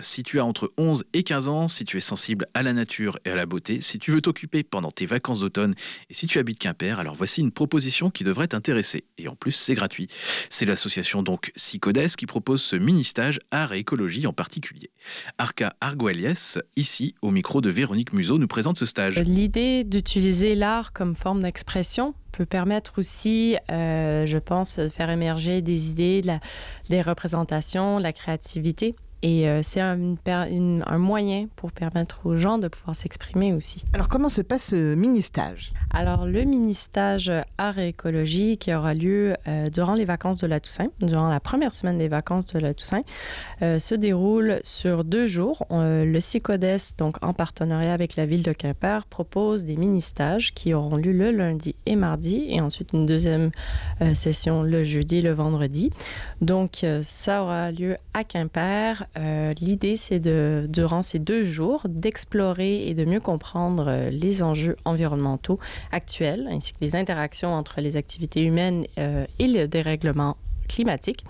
Si tu as entre 11 et 15 ans, si tu es sensible à la nature et à la beauté, si tu veux t'occuper pendant tes vacances d'automne et si tu habites Quimper, alors voici une proposition qui devrait t'intéresser. Et en plus, c'est gratuit. C'est l'association donc Sicodes qui propose ce mini-stage art et écologie en particulier. Arca Argüelles, ici, au micro de Véronique Museau, nous présente ce stage. L'idée d'utiliser l'art comme forme d'expression peut permettre aussi, je pense, de faire émerger des idées, des représentations, la créativité. Et c'est un moyen pour permettre aux gens de pouvoir s'exprimer aussi. Alors, comment se passe ce mini-stage ? Alors, le mini-stage art et écologie qui aura lieu durant les vacances de la Toussaint, durant la première semaine des vacances de la Toussaint, se déroule sur 2 jours. Le Sicodes, donc en partenariat avec la ville de Quimper, propose des mini-stages qui auront lieu le lundi et mardi, et ensuite une deuxième session le jeudi et le vendredi. Donc, ça aura lieu à Quimper. L'idée, c'est durant ces 2 jours, d'explorer et de mieux comprendre les enjeux environnementaux actuels, ainsi que les interactions entre les activités humaines et le dérèglement climatique,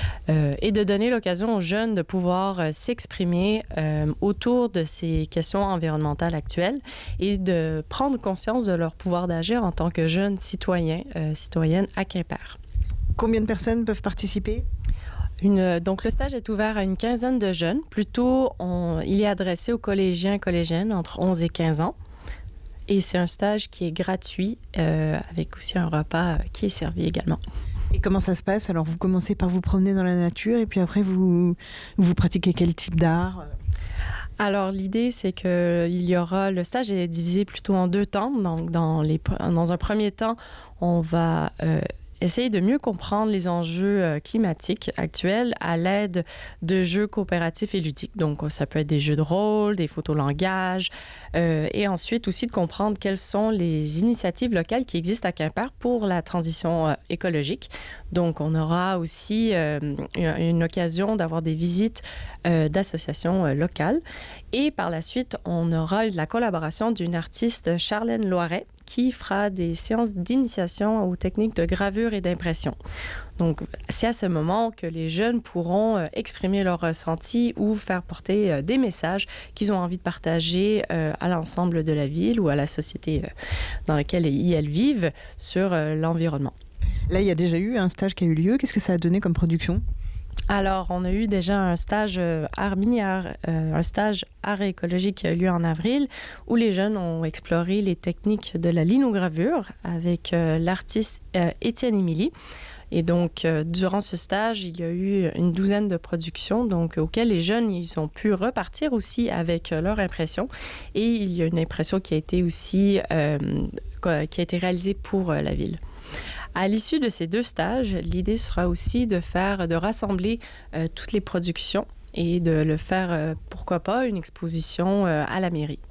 et de donner l'occasion aux jeunes de pouvoir s'exprimer autour de ces questions environnementales actuelles et de prendre conscience de leur pouvoir d'agir en tant que jeunes citoyens, citoyennes à Quimper. Combien de personnes peuvent participer ? Donc, le stage est ouvert à une quinzaine de jeunes. Plutôt, il est adressé aux collégiens et collégiennes entre 11 et 15 ans. Et c'est un stage qui est gratuit, avec aussi un repas qui est servi également. Et comment ça se passe ? Alors, vous commencez par vous promener dans la nature et puis après, vous pratiquez quel type d'art ? Alors, l'idée, c'est que le stage est divisé plutôt en 2 temps. Donc, dans un premier temps, on va essayer de mieux comprendre les enjeux climatiques actuels à l'aide de jeux coopératifs et ludiques. Donc, ça peut être des jeux de rôle, des photolangages, et ensuite aussi de comprendre quelles sont les initiatives locales qui existent à Quimper pour la transition écologique. Donc, on aura aussi une occasion d'avoir des visites d'associations locales. Et par la suite, on aura la collaboration d'une artiste, Charlène Loiret, qui fera des séances d'initiation aux techniques de gravure et d'impression. Donc, c'est à ce moment que les jeunes pourront exprimer leurs ressentis ou faire porter des messages qu'ils ont envie de partager à l'ensemble de la ville ou à la société dans laquelle ils vivent sur l'environnement. Là, il y a déjà eu un stage qui a eu lieu. Qu'est-ce que ça a donné comme production ? Alors, on a eu déjà un stage un stage art et écologie qui a eu lieu en avril, où les jeunes ont exploré les techniques de la linogravure avec l'artiste Étienne Émilie. Et donc, durant ce stage, il y a eu une douzaine de productions auxquelles les jeunes ils ont pu repartir aussi avec leur impression. Et il y a une impression qui a été aussi qui a été réalisée pour la ville. À l'issue de ces 2 stages, l'idée sera aussi de rassembler toutes les productions et de le faire, pourquoi pas, une exposition à la mairie.